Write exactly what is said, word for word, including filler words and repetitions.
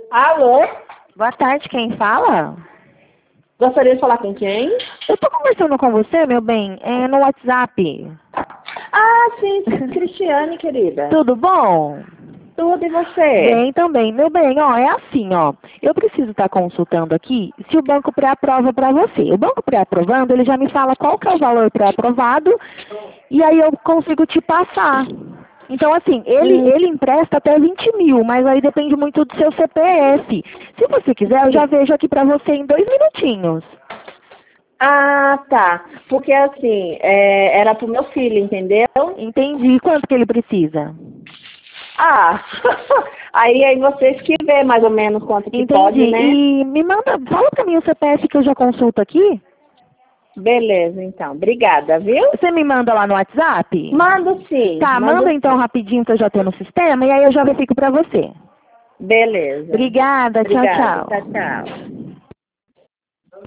Alô? Boa tarde, quem fala? Gostaria de falar com quem? Eu tô conversando com você, meu bem, é no WhatsApp. Ah, sim, sim, Cristiane, querida. Tudo bom? Tudo e você? Bem também. Meu bem, ó, é assim, ó. Eu preciso estar consultando aqui se o banco pré-aprova para você. O banco pré-aprovando, ele já me fala qual que é o valor pré-aprovado e aí eu consigo te passar. Então, assim, ele, Hum, ele empresta até vinte mil, mas aí depende muito do seu C P F. Se você quiser, eu já sim. vejo aqui para você em dois minutinhos. Ah, tá. Porque assim, é, era pro meu filho, entendeu? Entendi. Quanto que ele precisa? Ah, aí, aí vocês que vê mais ou menos quanto que Entendi. pode, né? E me manda, fala pra mim o C P F que eu já consulto aqui. Beleza, então. Obrigada, viu? Você me manda lá no WhatsApp? Mando sim, Tá, manda mando então sim. rapidinho que eu já tô no sistema e aí eu já verifico pra você. Beleza. Obrigada, tchau, Obrigada. tchau. Tchau, tchau.